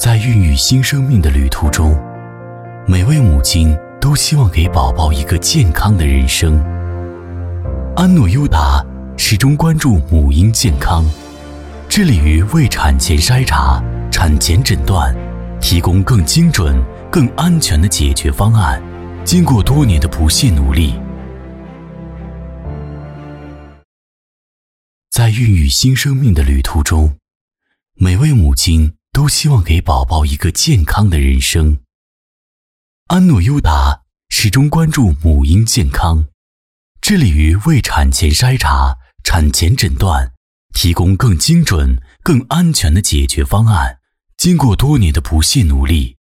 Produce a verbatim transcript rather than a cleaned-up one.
在孕育新生命的旅途中，每位母亲都希望给宝宝一个健康的人生。安诺优达始终关注母婴健康，致力于为产前筛查、产前诊断提供更精准、更安全的解决方案。经过多年的不懈努力，在孕育新生命的旅途中，每位母亲都希望给宝宝一个健康的人生。安诺优达始终关注母婴健康，致力于为产前筛查、产前诊断提供更精准、更安全的解决方案。经过多年的不懈努力，